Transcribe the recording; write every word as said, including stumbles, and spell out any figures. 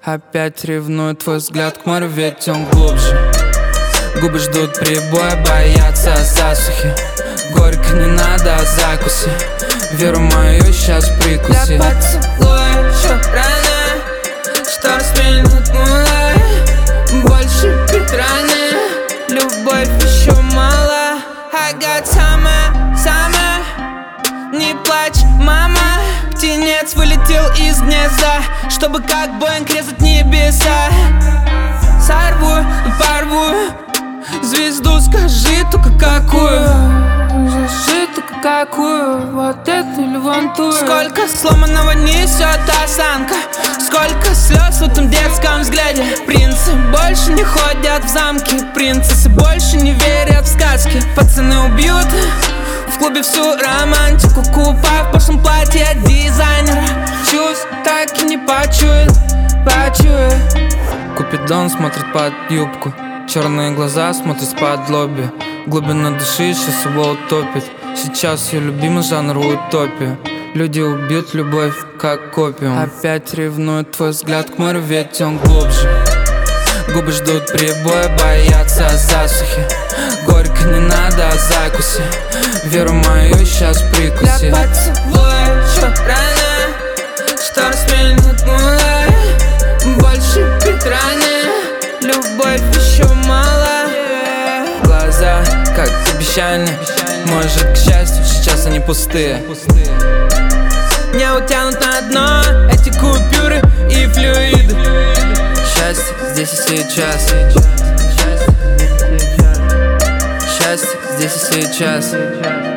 Опять ревную твой взгляд к морю, ведь он глубже. Губы ждут прибоя, боятся засухи. Горько не надо о закусе, веру мою сейчас прикуси. Для поцелуя еще рано, что рассмеянут мулы. Больше пить рано, любовь еще мало. I got summer, summer. Не плачь, мама. Птенец вылетел из гнезда, чтобы как Боинг резать небеса. Сорву и порву звезду, скажи только какую. Скажи только какую, вот эту или вон ту. Сколько сломанного несет осанка, сколько слез в этом детском взгляде. Принцы больше не ходят в замки, принцессы больше не верят в сказки. Пацаны убьют в клубе всю романтику, купа в прошлом платье дизайнера. Чувств так и не почует, почует. Купидон смотрит под юбку, черные глаза смотрят с-под лоби. Глубина души сейчас его утопит. Сейчас ее любимый жанр утопия. Люди убьют любовь, как опиум. Опять ревнует твой взгляд к морю, ведь он глубже. Губы ждут прибоя, боятся засухи. Горько не надо о закусе, веру мою сейчас прикуси. Для поцелуя еще рано, что рассмеянут мулы. Больше пить рано, любовь еще мало. Глаза, как обещания, может, к счастью, сейчас они пустые. Не утянут на дно эти купюры и флюиды. Счастье здесь и сейчас. Счастье здесь и сейчас.